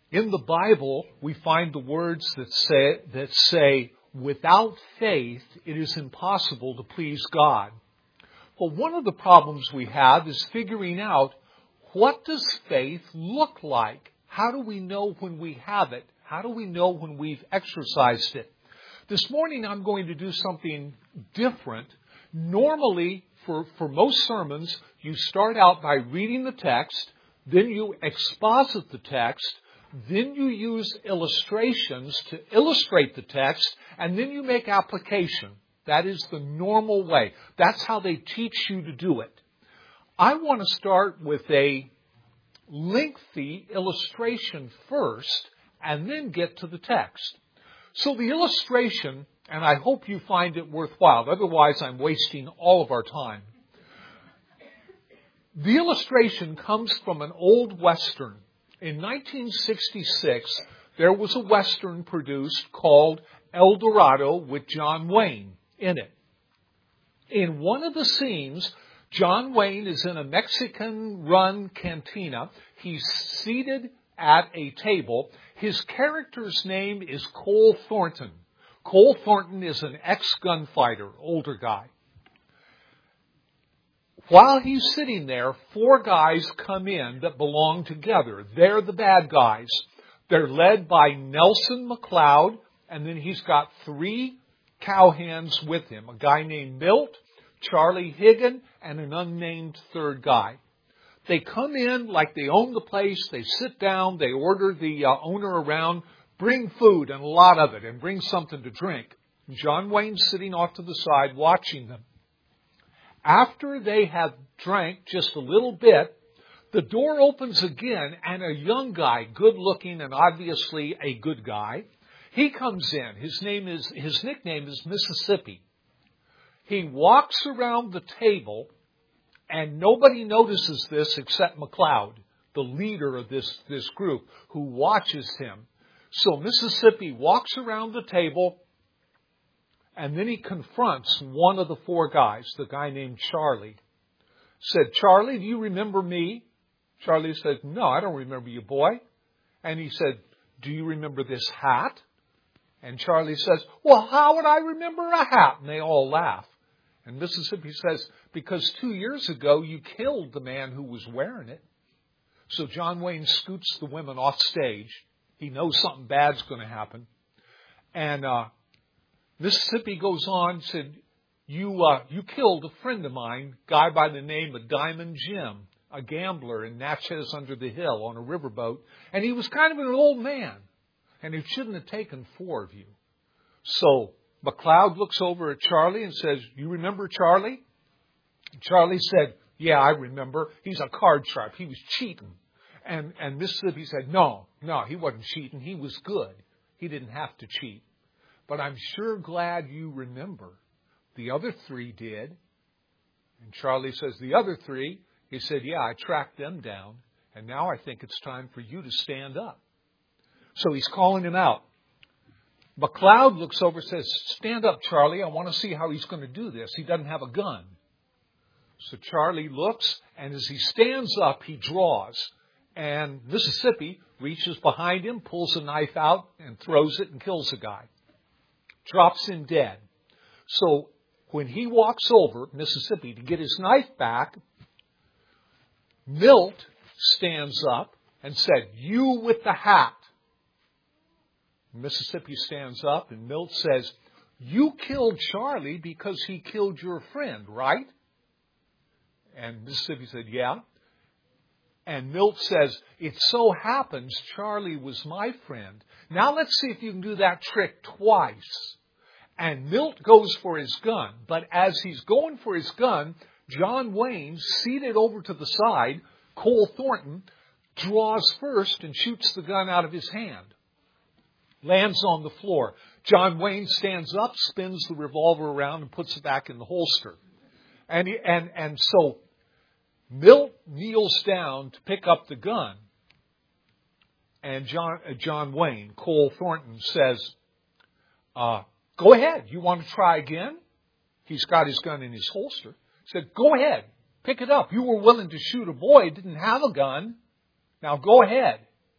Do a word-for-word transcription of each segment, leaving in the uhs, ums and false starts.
In the Bible, we find the words that say, that say, without faith, it is impossible to please God. Well, one of the problems we have is figuring out, what does faith look like? How do we know when we have it? How do we know when we've exercised it? This morning, I'm going to do something different. Normally, for, for most sermons, you start out by reading the text, then you exposit the text, then you use illustrations to illustrate the text, and then you make application. That is the normal way. That's how they teach you to do it. I want to start with a lengthy illustration first, and then get to the text. So the illustration, and I hope you find it worthwhile, otherwise I'm wasting all of our time. The illustration comes from an old Western. In nineteen sixty-six, there was a Western produced called El Dorado with John Wayne in it. In one of the scenes, John Wayne is in a Mexican-run cantina. He's seated at a table. His character's name is Cole Thornton. Cole Thornton is an ex-gunfighter, older guy. While he's sitting there, four guys come in that belong together. They're the bad guys. They're led by Nelson McLeod, and then he's got three cowhands with him. A guy named Milt, Charlie Higgin, and an unnamed third guy. They come in like they own the place. They sit down. They order the uh, owner around, bring food and a lot of it, and bring something to drink. John Wayne's sitting off to the side watching them. After they have drank just a little bit, the door opens again, and a young guy, good-looking and obviously a good guy, he comes in. His name is, his nickname is Mississippi. He walks around the table, and nobody notices this except McLeod, the leader of this, this group, who watches him. So Mississippi walks around the table, and then he confronts one of the four guys, the guy named Charlie. Said, "Charlie, do you remember me?" Charlie said, "No, I don't remember you, boy." And he said, "Do you remember this hat?" And Charlie says, "Well, how would I remember a hat?" And they all laugh. And Mississippi says, "Because two years ago you killed the man who was wearing it." So John Wayne scoots the women off stage. He knows something bad's going to happen. And uh Mississippi goes on and said, you, uh, you killed a friend of mine, a guy by the name of Diamond Jim, a gambler in Natchez under the Hill on a riverboat. And he was kind of an old man. And he shouldn't have taken four of you. So McLeod looks over at Charlie and says, "You remember Charlie?" And Charlie said, "Yeah, I remember. He's a card sharp. He was cheating." And, and Mississippi said, no, no, he wasn't cheating. He was good. He didn't have to cheat. But I'm sure glad you remember. The other three did. And Charlie says, "The other three?" He said, "Yeah, I tracked them down. And now I think it's time for you to stand up." So he's calling him out. McLeod looks over and says, "Stand up, Charlie. I want to see how he's going to do this. He doesn't have a gun." So Charlie looks, and as he stands up, he draws. And Mississippi reaches behind him, pulls a knife out, and throws it and kills the guy. Drops him dead. So when he walks over, Mississippi, to get his knife back, Milt stands up and said, "You with the hat." Mississippi stands up and Milt says, "You killed Charlie because he killed your friend, right?" And Mississippi said, "Yeah." And Milt says, "It so happens Charlie was my friend. Now let's see if you can do that trick twice." And Milt goes for his gun. But as he's going for his gun, John Wayne, seated over to the side, Cole Thornton, draws first and shoots the gun out of his hand. Lands on the floor. John Wayne stands up, spins the revolver around, and puts it back in the holster. And, he, and, and so Milt kneels down to pick up the gun. And John, uh, John Wayne, Cole Thornton, says, uh, "Go ahead. You want to try again?" He's got his gun in his holster. He said, "Go ahead. Pick it up. You were willing to shoot a boy who didn't have a gun. Now go ahead."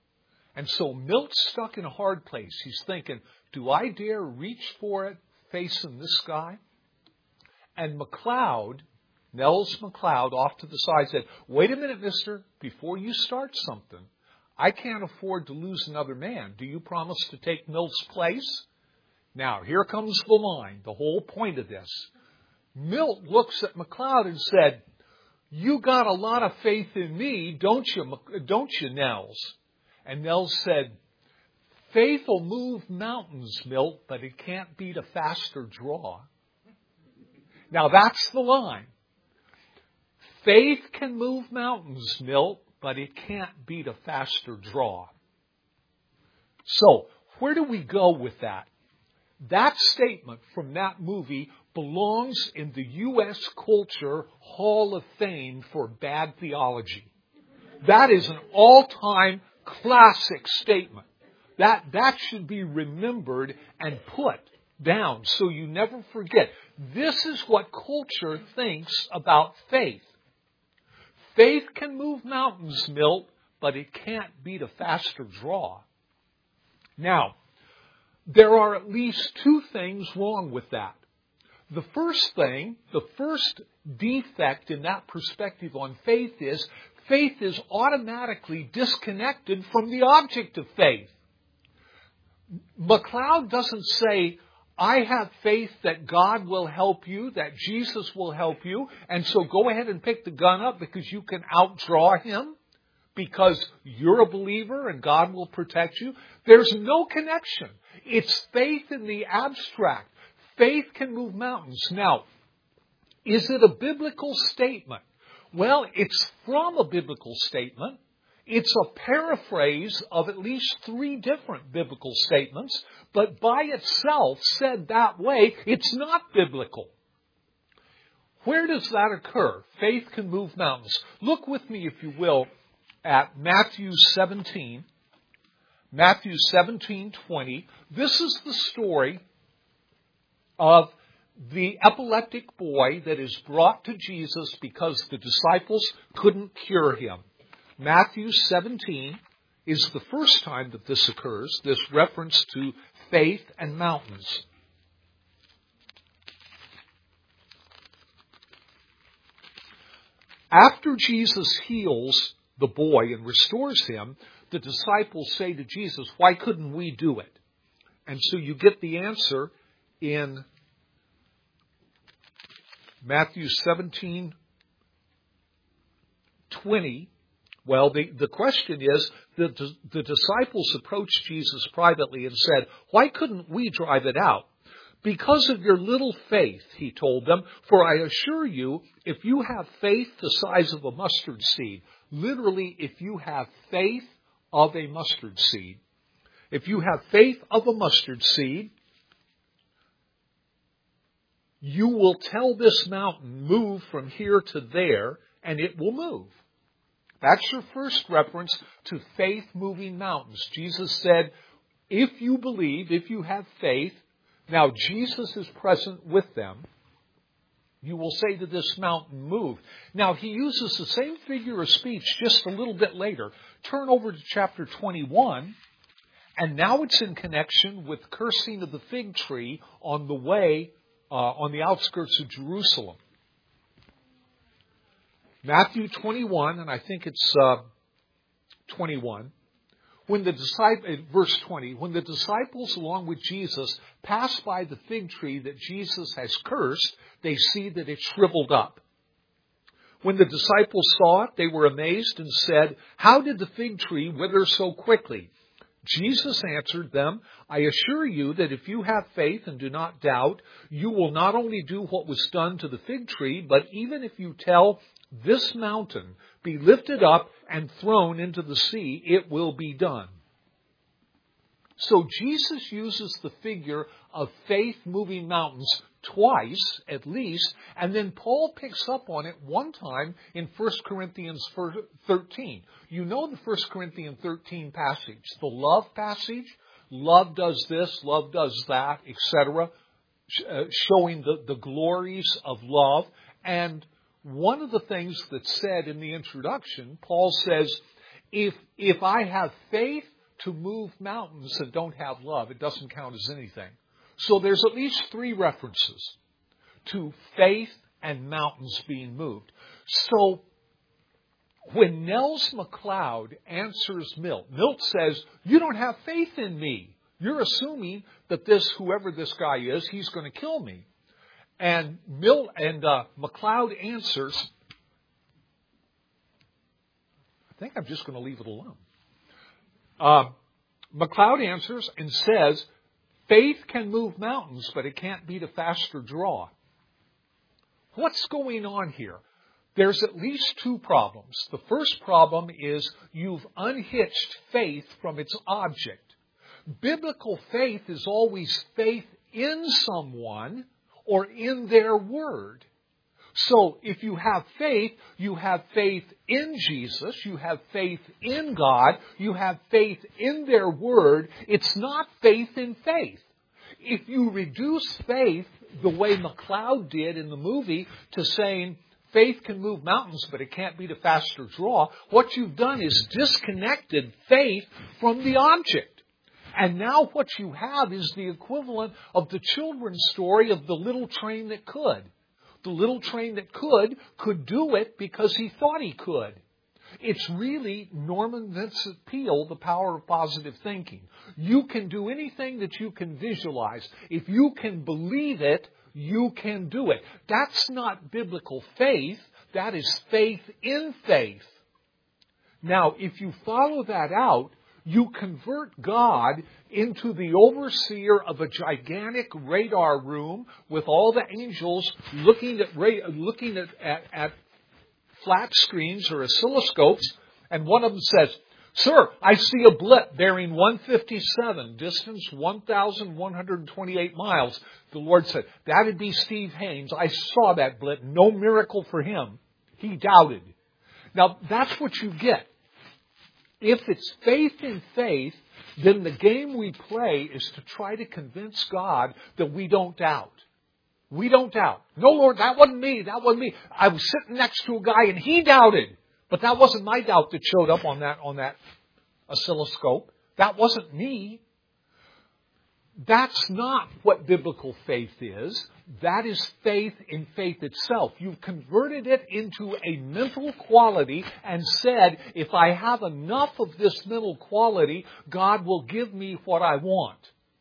And so Milt's stuck in a hard place. He's thinking, do I dare reach for it facing this guy? And McLeod, Nels McLeod, off to the side said, wait a minute, mister, before you start something, I can't afford to lose another man. Do you promise to take Milt's place? Now, here comes the line, the whole point of this. Milt looks at McLeod and said, you got a lot of faith in me, don't you, don't you, Nels? And Nels said, faith will move mountains, Milt, but it can't beat a faster draw. Now, that's the line. Faith can move mountains, Milt, but it can't beat a faster draw. So, where do we go with that? That statement from that movie belongs in the U S Culture Hall of Fame for bad theology. That is an all-time classic statement. That, that should be remembered and put down so you never forget. This is what culture thinks about faith. Faith can move mountains, Milt, but it can't beat a faster draw. Now, there are at least two things wrong with that. The first thing, the first defect in that perspective on faith is, faith is automatically disconnected from the object of faith. McLeod doesn't say, I have faith that God will help you, that Jesus will help you, and so go ahead and pick the gun up because you can outdraw him, because you're a believer and God will protect you. There's no connection. It's faith in the abstract. Faith can move mountains. Now, is it a biblical statement? Well, it's from a biblical statement. It's a paraphrase of at least three different biblical statements, but by itself, said that way, it's not biblical. Where does that occur? Faith can move mountains. Look with me, if you will, at Matthew seventeen. Matthew seventeen twenty. This is the story of the epileptic boy that is brought to Jesus because the disciples couldn't cure him. Matthew seventeen is the first time that this occurs, this reference to faith and mountains. After Jesus heals the boy and restores him, the disciples say to Jesus, why couldn't we do it? And so you get the answer in Matthew seventeen twenty. Well, the, the question is, the, the disciples approached Jesus privately and said, why couldn't we drive it out? Because of your little faith, he told them, for I assure you, if you have faith the size of a mustard seed, literally, if you have faith of a mustard seed, if you have faith of a mustard seed, you will tell this mountain, move from here to there, and it will move. That's your first reference to faith moving mountains. Jesus said, if you believe, if you have faith, now Jesus is present with them, you will say to this mountain, move. Now, he uses the same figure of speech just a little bit later. Turn over to chapter twenty-one, and now it's in connection with cursing of the fig tree on the way, uh, on the outskirts of Jerusalem. Matthew twenty-one, and I think it's uh, twenty-one. When the disciple, verse twenty, when the disciples along with Jesus pass by the fig tree that Jesus has cursed, they see that it's shriveled up. When the disciples saw it, they were amazed and said, how did the fig tree wither so quickly? Jesus answered them, I assure you that if you have faith and do not doubt, you will not only do what was done to the fig tree, but even if you tell this mountain, be lifted up and thrown into the sea, it will be done. So Jesus uses the figure of faith moving mountains twice, at least, and then Paul picks up on it one time in First Corinthians thirteen. You know the First Corinthians thirteen passage, the love passage. Love does this, love does that, et cetera, showing the, the glories of love. And one of the things that's said in the introduction, Paul says, if, if I have faith to move mountains that don't have love, it doesn't count as anything. So there's at least three references to faith and mountains being moved. So when Nels McLeod answers Milt, Milt says, you don't have faith in me. You're assuming that this, whoever this guy is, he's going to kill me. And Milt and uh, McLeod answers, I think I'm just going to leave it alone. Uh, McLeod answers and says, faith can move mountains, but it can't beat a faster draw. What's going on here? There's at least two problems. The first problem is you've unhitched faith from its object. Biblical faith is always faith in someone or in their word. So if you have faith, you have faith in Jesus, you have faith in God, you have faith in their word. It's not faith in faith. If you reduce faith the way McLeod did in the movie to saying faith can move mountains, but it can't beat a faster draw, what you've done is disconnected faith from the object. And now what you have is the equivalent of the children's story of the little train that could. The little train that could, could do it because he thought he could. It's really Norman Vincent Peale, The Power of Positive Thinking. You can do anything that you can visualize. If you can believe it, you can do it. That's not biblical faith. That is faith in faith. Now, if you follow that out, you convert God into the overseer of a gigantic radar room with all the angels looking at looking at, at, at flat screens or oscilloscopes, and one of them says, "Sir, I see a blip bearing one fifty-seven, distance one thousand one hundred twenty-eight miles." The Lord said, "That'd be Steve Haynes. I saw that blip. No miracle for him. He doubted." Now, that's what you get. If it's faith in faith, then the game we play is to try to convince God that we don't doubt. We don't doubt. No, Lord, that wasn't me. That wasn't me. I was sitting next to a guy and he doubted. But that wasn't my doubt that showed up on that, on that oscilloscope. That wasn't me. That's not what biblical faith is. That is faith in faith itself. You've converted it into a mental quality and said, if I have enough of this mental quality, God will give me what I want.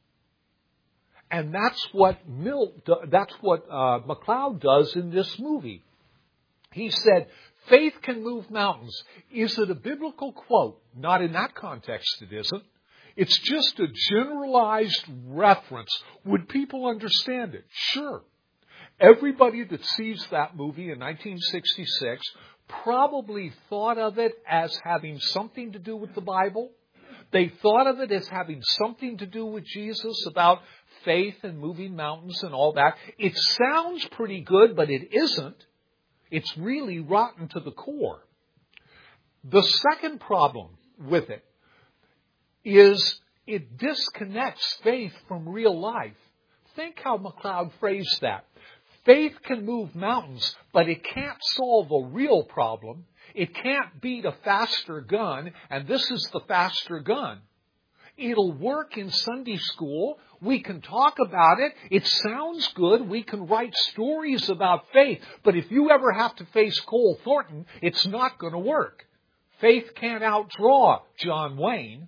And that's what Milt, that's what uh, McLeod does in this movie. He said, faith can move mountains. Is it a biblical quote? Not in that context, it isn't. It's just a generalized reference. Would people understand it? Sure. Everybody that sees that movie in nineteen sixty-six probably thought of it as having something to do with the Bible. They thought of it as having something to do with Jesus, about faith and moving mountains and all that. It sounds pretty good, but it isn't. It's really rotten to the core. The second problem with it is it disconnects faith from real life. Think how McLeod phrased that. Faith can move mountains, but it can't solve a real problem. It can't beat a faster gun, and this is the faster gun. It'll work in Sunday school. We can talk about it. It sounds good. We can write stories about faith. But if you ever have to face Cole Thornton, it's not going to work. Faith can't outdraw John Wayne.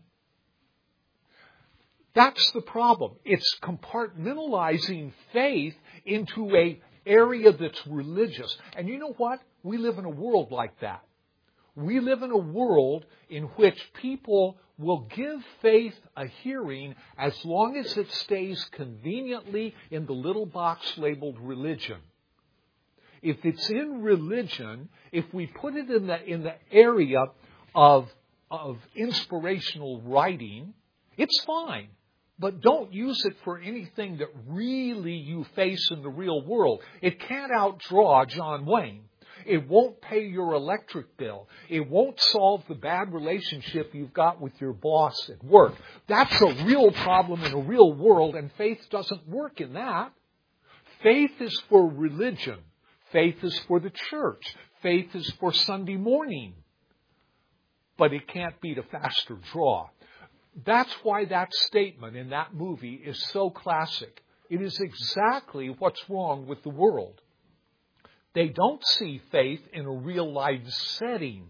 That's the problem. It's compartmentalizing faith into an area that's religious. And you know what? We live in a world like that. We live in a world in which people will give faith a hearing as long as it stays conveniently in the little box labeled religion. If it's in religion, if we put it in the, in the area of, of inspirational writing, it's fine. But don't use it for anything that really you face in the real world. It can't outdraw John Wayne. It won't pay your electric bill. It won't solve the bad relationship you've got with your boss at work. That's a real problem in a real world, and faith doesn't work in that. Faith is for religion. Faith is for the church. Faith is for Sunday morning. But it can't beat a faster draw. That's why that statement in that movie is so classic. It is exactly what's wrong with the world. They don't see faith in a real life setting.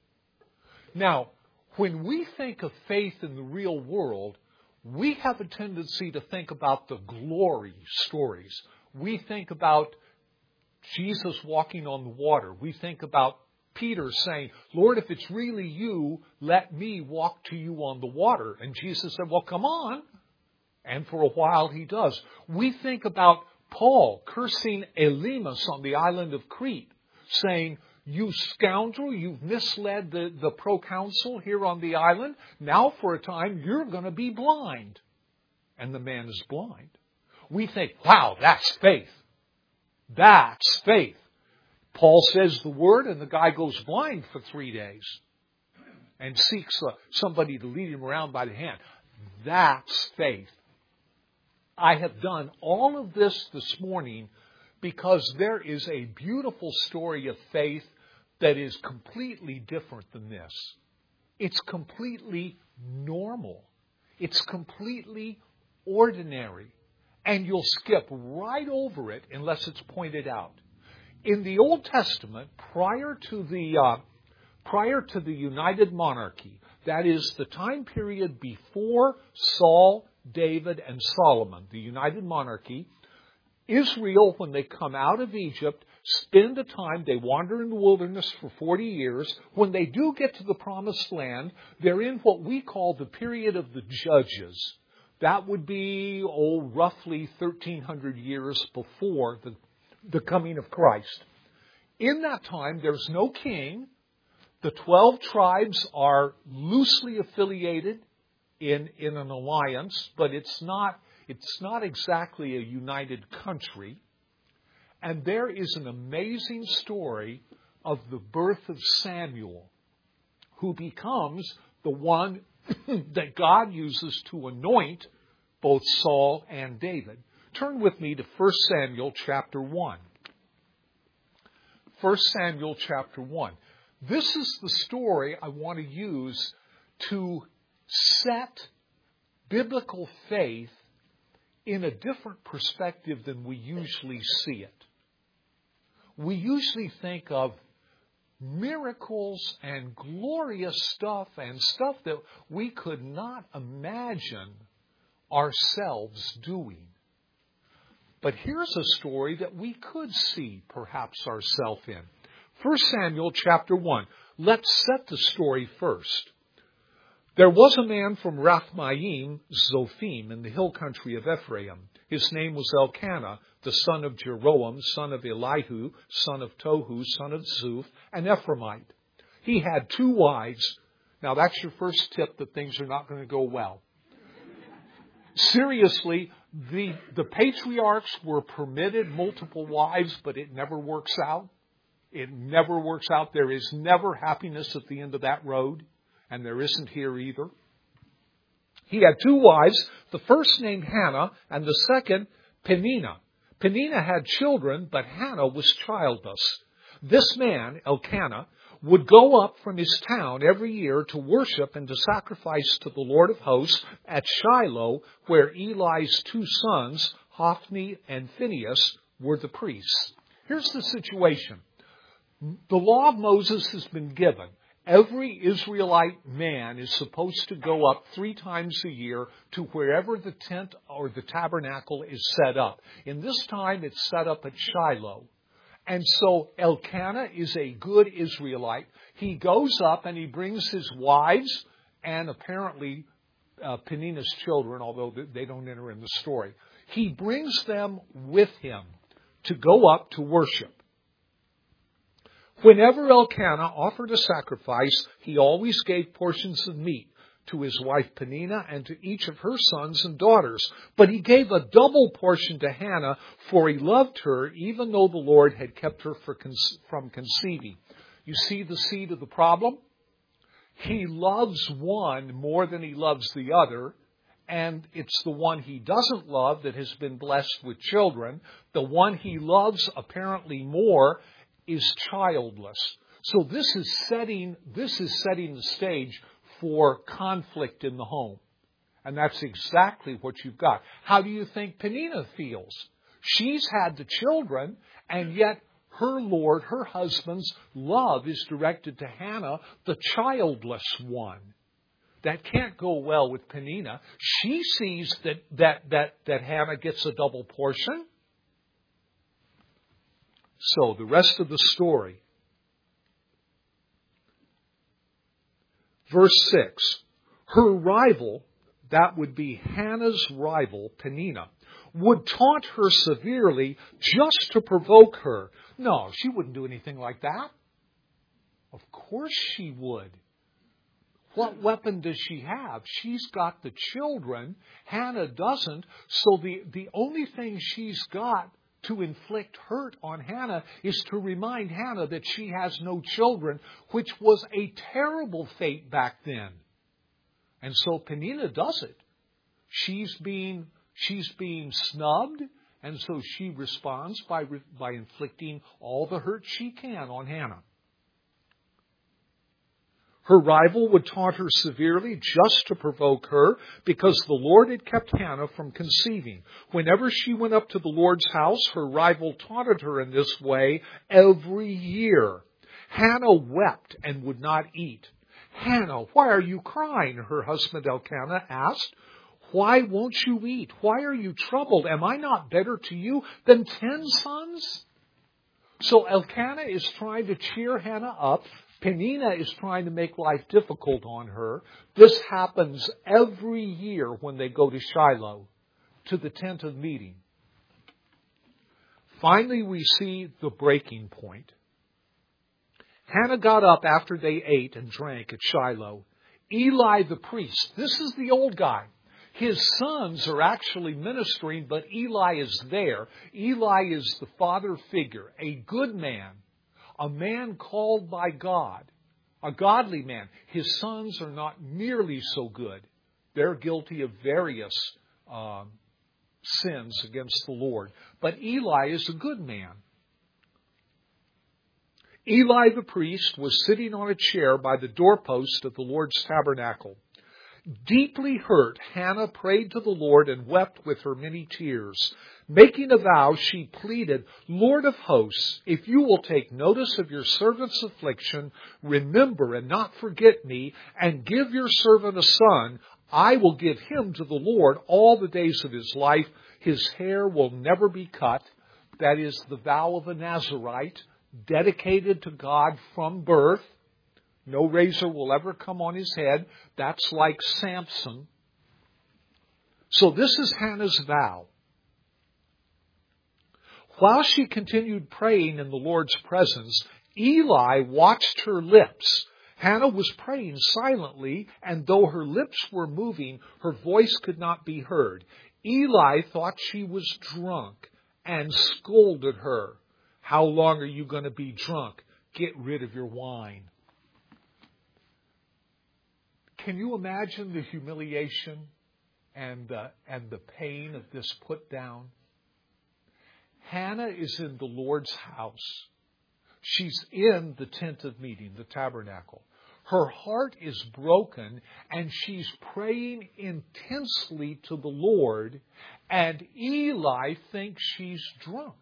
Now, when we think of faith in the real world, we have a tendency to think about the glory stories. We think about Jesus walking on the water. We think about Peter saying, Lord, if it's really you, let me walk to you on the water. And Jesus said, well, come on. And for a while he does. We think about Paul cursing Elymas on the island of Crete, saying, you scoundrel, you've misled the, the proconsul here on the island. Now for a time you're going to be blind. And the man is blind. We think, wow, that's faith. That's faith. Paul says the word and the guy goes blind for three days and seeks uh, somebody to lead him around by the hand. That's faith. I have done all of this this morning because there is a beautiful story of faith that is completely different than this. It's completely normal. It's completely ordinary. And you'll skip right over it unless it's pointed out. In the Old Testament, prior to the uh, prior to the United Monarchy, that is the time period before Saul, David, and Solomon, the United Monarchy, Israel, when they come out of Egypt, spend a time, they wander in the wilderness for forty years. When they do get to the Promised Land, they're in what we call the period of the Judges. That would be, oh, roughly thirteen hundred years before the, the coming of Christ. In that time, there's no king. The twelve tribes are loosely affiliated in, in an alliance, but it's not, it's not exactly a united country. And there is an amazing story of the birth of Samuel, who becomes the one that God uses to anoint both Saul and David. Turn with me to First Samuel chapter one. First Samuel chapter one. This is the story I want to use to set biblical faith in a different perspective than we usually see it. We usually think of miracles and glorious stuff and stuff that we could not imagine ourselves doing. But here's a story that we could see perhaps ourselves in. First Samuel chapter one. Let's set the story first. There was a man from Rathmaim, Zophim, in the hill country of Ephraim. His name was Elkanah, the son of Jeroam, son of Elihu, son of Tohu, son of Zuph, an Ephraimite. He had two wives. Now that's your first tip that things are not going to go well. Seriously, the, the patriarchs were permitted multiple wives, but it never works out. It never works out. There is never happiness at the end of that road, and there isn't here either. He had two wives, the first named Hannah and the second Peninnah. Peninnah had children, but Hannah was childless. This man, Elkanah, would go up from his town every year to worship and to sacrifice to the Lord of hosts at Shiloh, where Eli's two sons, Hophni and Phinehas, were the priests. Here's the situation. The law of Moses has been given. Every Israelite man is supposed to go up three times a year to wherever the tent or the tabernacle is set up. In this time, it's set up at Shiloh. And so Elkanah is a good Israelite. He goes up and he brings his wives and apparently uh, Peninnah's children, although they don't enter in the story. He brings them with him to go up to worship. Whenever Elkanah offered a sacrifice, he always gave portions of meat to his wife Peninnah and to each of her sons and daughters. But he gave a double portion to Hannah, for he loved her, even though the Lord had kept her for conce- from conceiving. You see the seed of the problem? He loves one more than he loves the other, and it's the one he doesn't love that has been blessed with children. The one he loves apparently more is childless. So this is setting, this is setting the stage for conflict in the home. And that's exactly what you've got. How do you think Peninnah feels? She's had the children, and yet her Lord, her husband's love is directed to Hannah, the childless one. That can't go well with Peninnah. She sees that, that, that, that Hannah gets a double portion. So the rest of the story. Verse six. Her rival, that would be Hannah's rival, Peninnah, would taunt her severely just to provoke her. No, she wouldn't do anything like that. Of course she would. What weapon does she have? She's got the children. Hannah doesn't. So the, the only thing she's got to inflict hurt on Hannah is to remind Hannah that she has no children, which was a terrible fate back then. And so Peninnah does it. She's being, she's being snubbed, and so she responds by, by inflicting all the hurt she can on Hannah. Her rival would taunt her severely just to provoke her because the Lord had kept Hannah from conceiving. Whenever she went up to the Lord's house, her rival taunted her in this way every year. Hannah wept and would not eat. Hannah, why are you crying? Her husband Elkanah asked. Why won't you eat? Why are you troubled? Am I not better to you than ten sons? So Elkanah is trying to cheer Hannah up. Peninnah is trying to make life difficult on her. This happens every year when they go to Shiloh, to the tent of meeting. Finally, we see the breaking point. Hannah got up after they ate and drank at Shiloh. Eli the priest, this is the old guy. His sons are actually ministering, but Eli is there. Eli is the father figure, a good man. A man called by God, a godly man. His sons are not nearly so good. They're guilty of various um, sins against the Lord. But Eli is a good man. Eli the priest was sitting on a chair by the doorpost of the Lord's tabernacle. Deeply hurt, Hannah prayed to the Lord and wept with her many tears. Making a vow, she pleaded, Lord of hosts, if you will take notice of your servant's affliction, remember and not forget me, and give your servant a son, I will give him to the Lord all the days of his life. His hair will never be cut. That is the vow of a Nazirite, dedicated to God from birth. No razor will ever come on his head. That's like Samson. So this is Hannah's vow. While she continued praying in the Lord's presence, Eli watched her lips. Hannah was praying silently, and though her lips were moving, her voice could not be heard. Eli thought she was drunk and scolded her. How long are you going to be drunk? Get rid of your wine. Can you imagine the humiliation and the, and the pain of this put down? Hannah is in the Lord's house. She's in the tent of meeting, the tabernacle. Her heart is broken, and she's praying intensely to the Lord, and Eli thinks she's drunk.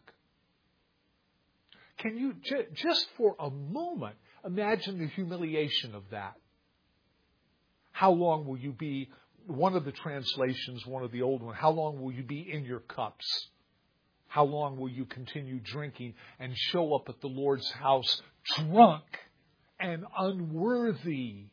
Can you, just for a moment, imagine the humiliation of that? How long will you be, one of the translations, one of the old ones, how long will you be in your cups? How long will you continue drinking and show up at the Lord's house drunk and unworthy?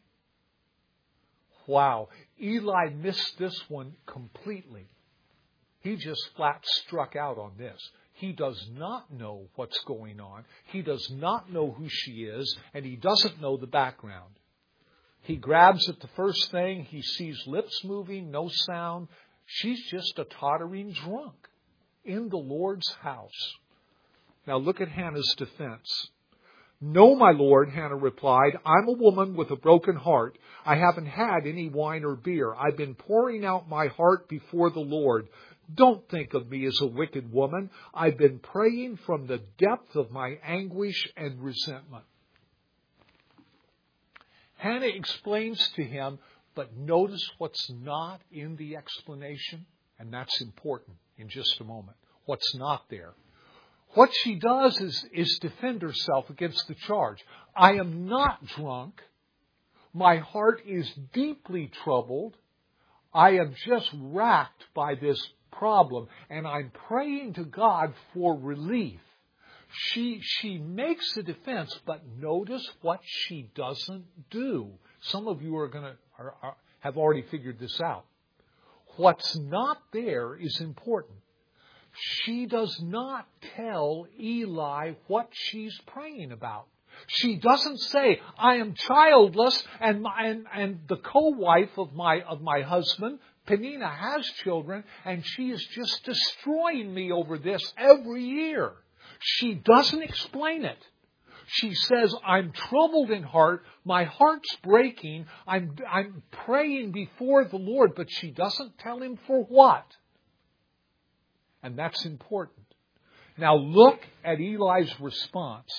Wow. Eli missed this one completely. He just flat struck out on this. He does not know what's going on. He does not know who she is, and he doesn't know the background. He grabs at the first thing. He sees lips moving, no sound. She's just a tottering drunk in the Lord's house. Now look at Hannah's defense. No, my Lord, Hannah replied, I'm a woman with a broken heart. I haven't had any wine or beer. I've been pouring out my heart before the Lord. Don't think of me as a wicked woman. I've been praying from the depth of my anguish and resentment. Hannah explains to him But notice what's not in the explanation, and that's important in just a moment. What's not there. What she does is, is defend herself against the charge. I am not drunk. My heart is deeply troubled. I am just racked by this problem, and I'm praying to God for relief. She, she makes a defense, but notice what she doesn't do. Some of you are going to are, are, have already figured this out. What's not there is important. She does not tell Eli what she's praying about. She doesn't say, I am childless, and my, and, and the co-wife of my of my husband, Peninnah, has children, and she is just destroying me over this every year. She doesn't explain it. She says, I'm troubled in heart, my heart's breaking, I'm, I'm praying before the Lord, but she doesn't tell him for what. And that's important. Now look at Eli's response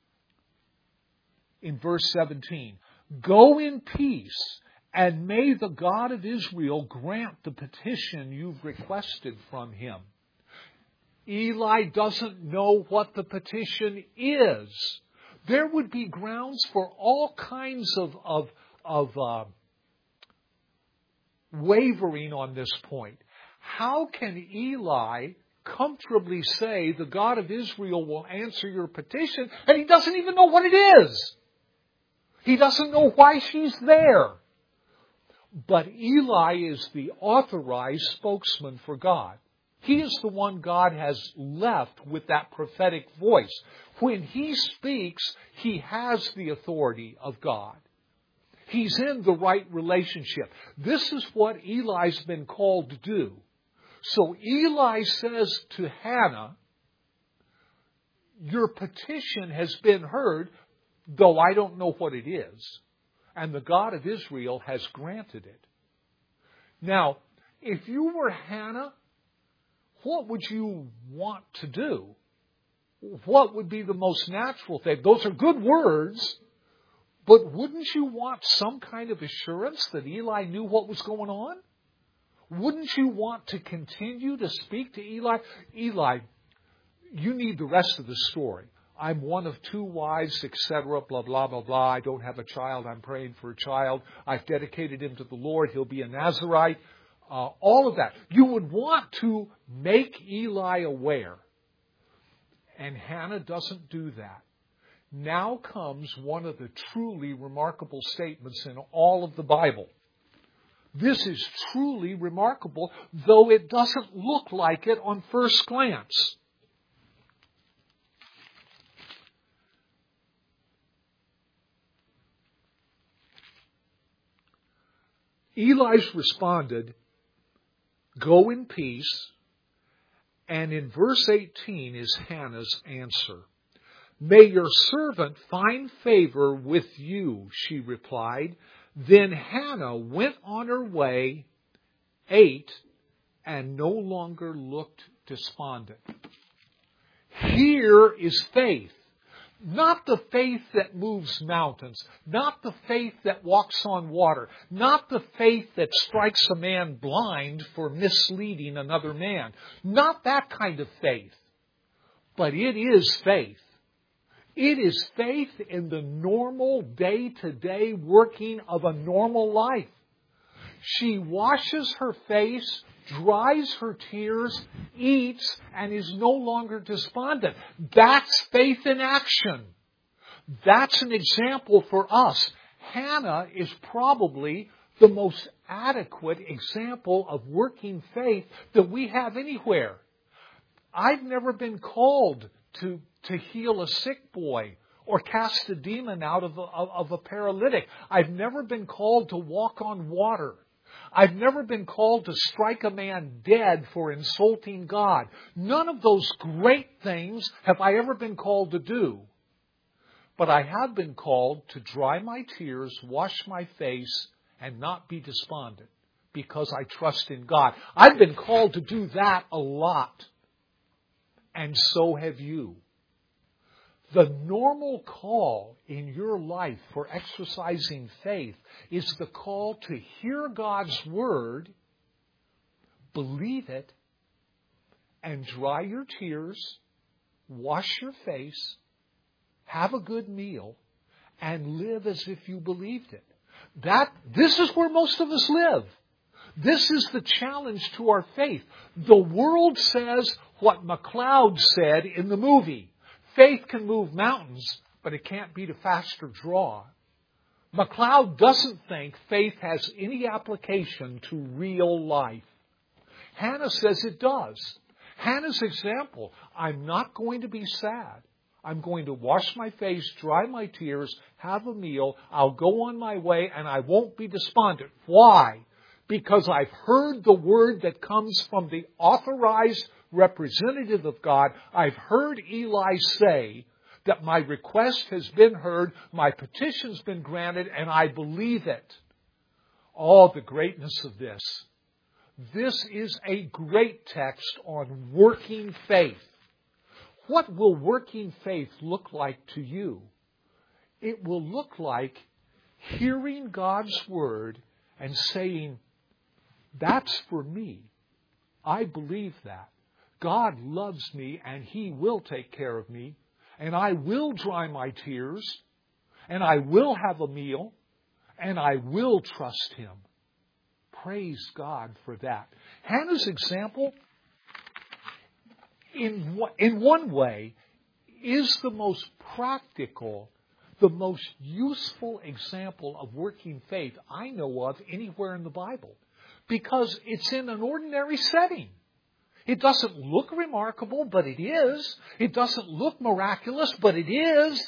in verse seventeen. Go in peace, and may the God of Israel grant the petition you've requested from him. Eli doesn't know what the petition is. There would be grounds for all kinds of, of, of uh, wavering on this point. How can Eli comfortably say the God of Israel will answer your petition, and he doesn't even know what it is? He doesn't know why she's there. But Eli is the authorized spokesman for God. He is the one God has left with that prophetic voice. When he speaks, he has the authority of God. He's in the right relationship. This is what Eli's been called to do. So Eli says to Hannah, your petition has been heard, though I don't know what it is. And the God of Israel has granted it. Now, if you were Hannah, what would you want to do? What would be the most natural thing? Those are good words, but wouldn't you want some kind of assurance that Eli knew what was going on? Wouldn't you want to continue to speak to Eli? Eli, you need the rest of the story. I'm one of two wives, et cetera, blah, blah, blah, blah. I don't have a child. I'm praying for a child. I've dedicated him to the Lord. He'll be a Nazirite. Uh, all of that. You would want to make Eli aware. And Hannah doesn't do that. Now comes one of the truly remarkable statements in all of the Bible. This is truly remarkable, though it doesn't look like it on first glance. Eli's responded, go in peace. And in verse eighteen is Hannah's answer. May your servant find favor with you, she replied. Then Hannah went on her way, ate, and no longer looked despondent. Here is faith. Not the faith that moves mountains, not the faith that walks on water, not the faith that strikes a man blind for misleading another man. Not that kind of faith. But it is faith. It is faith in the normal day-to-day working of a normal life. She washes her face, dries her tears, eats, and is no longer despondent. That's faith in action. That's an example for us. Hannah is probably the most adequate example of working faith that we have anywhere. I've never been called to, to heal a sick boy or cast a demon out of a, of a paralytic. I've never been called to walk on water. I've never been called to strike a man dead for insulting God. None of those great things have I ever been called to do. But I have been called to dry my tears, wash my face, and not be despondent because I trust in God. I've been called to do that a lot. And so have you. The normal call in your life for exercising faith is the call to hear God's Word, believe it, and dry your tears, wash your face, have a good meal, and live as if you believed it. That, this is where most of us live. This is the challenge to our faith. The world says what MacLeod said in the movie. Faith can move mountains, but it can't beat a faster draw. MacLeod doesn't think faith has any application to real life. Hannah says it does. Hannah's example, I'm not going to be sad. I'm going to wash my face, dry my tears, have a meal. I'll go on my way, and I won't be despondent. Why? Because I've heard the word that comes from the authorized representative of God. I've heard Eli say that my request has been heard, my petition's been granted, and I believe it. Oh, the greatness of this. This is a great text on working faith. What will working faith look like to you? It will look like hearing God's Word and saying, that's for me. I believe that. God loves me and He will take care of me. And I will dry my tears. And I will have a meal. And I will trust Him. Praise God for that. Hannah's example, in, in one way, is the most practical, the most useful example of working faith I know of anywhere in the Bible. Because it's in an ordinary setting. It doesn't look remarkable, but it is. It doesn't look miraculous, but it is.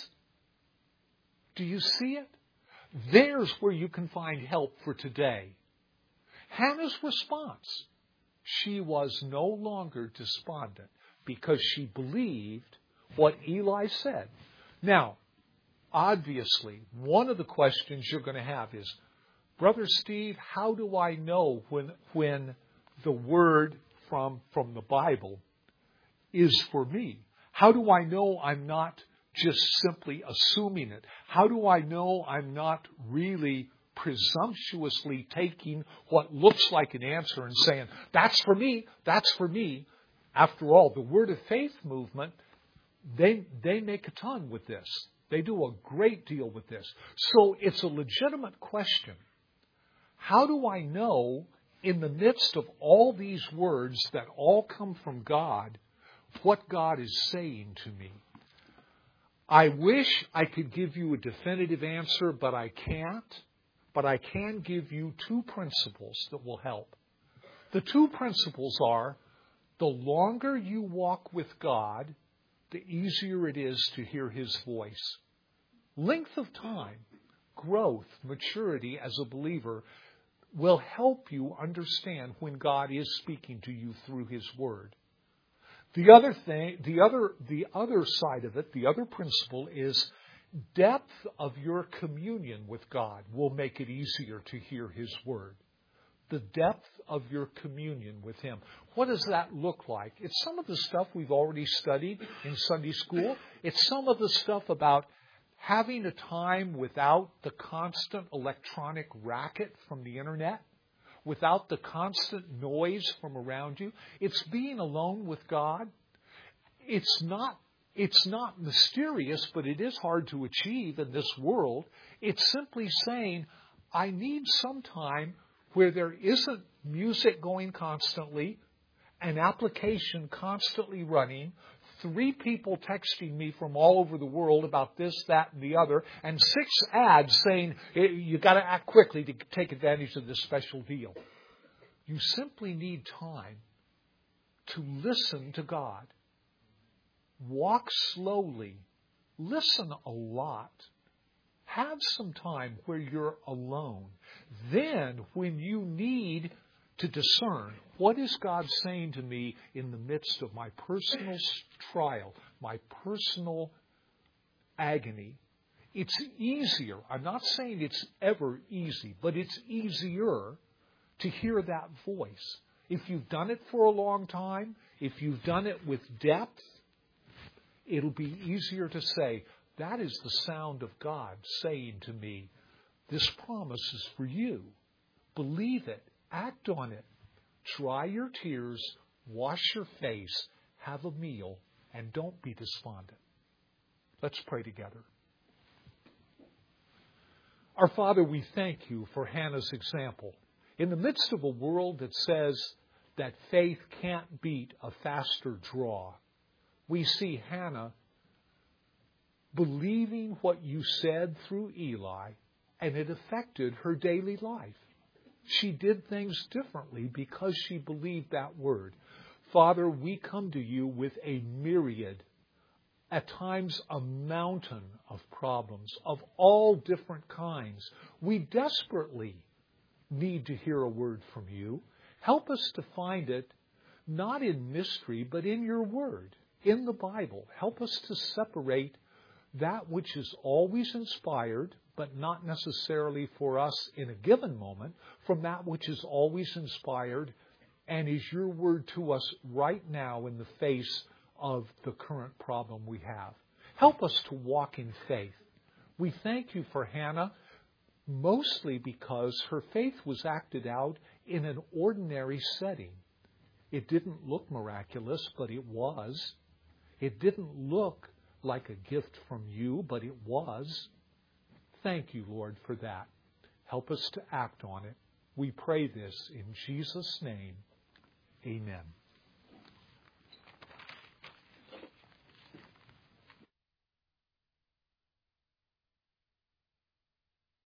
Do you see it? There's where you can find help for today. Hannah's response, she was no longer despondent because she believed what Eli said. Now, obviously, one of the questions you're going to have is, Brother Steve, how do I know when when the word from, from the Bible is for me? How do I know I'm not just simply assuming it? How do I know I'm not really presumptuously taking what looks like an answer and saying, that's for me, that's for me? After all, the Word of Faith movement, they they make a ton with this. They do a great deal with this. So it's a legitimate question. How do I know, in the midst of all these words that all come from God, what God is saying to me? I wish I could give you a definitive answer, but I can't. But I can give you two principles that will help. The two principles are, the longer you walk with God, the easier it is to hear His voice. Length of time, growth, maturity as a believer will help you understand when God is speaking to you through His Word. The other thing, the other, the other side of it, the other principle is depth of your communion with God will make it easier to hear His Word. The depth of your communion with Him. What does that look like? It's some of the stuff we've already studied in Sunday school. It's some of the stuff about having a time without the constant electronic racket from the internet, without the constant noise from around you. It's being alone with God. It's not, it's not mysterious, but it is hard to achieve in this world. It's simply saying, I need some time where there isn't music going constantly, an application constantly running, three people texting me from all over the world about this, that, and the other, and six ads saying, you got to act quickly to take advantage of this special deal. You simply need time to listen to God. Walk slowly. Listen a lot. Have some time where you're alone. Then, when you need to discern, what is God saying to me in the midst of my personal trial, my personal agony? It's easier. I'm not saying it's ever easy, but it's easier to hear that voice. If you've done it for a long time, if you've done it with depth, it'll be easier to say, that is the sound of God saying to me, this promise is for you. Believe it. Act on it. Dry your tears. Wash your face. Have a meal. And don't be despondent. Let's pray together. Our Father, we thank you for Hannah's example. In the midst of a world that says that faith can't beat a faster draw, we see Hannah believing what you said through Eli, and it affected her daily life. She did things differently because she believed that word. Father, we come to you with a myriad, at times a mountain of problems of all different kinds. We desperately need to hear a word from you. Help us to find it not in mystery, but in your word, in the Bible. Help us to separate that which is always inspired, but not necessarily for us in a given moment, from that which is always inspired and is your word to us right now in the face of the current problem we have. Help us to walk in faith. We thank you for Hannah, mostly because her faith was acted out in an ordinary setting. It didn't look miraculous, but it was. It didn't look like a gift from you, but it was. Thank you, Lord, for that. Help us to act on it. We pray this in Jesus' name. Amen.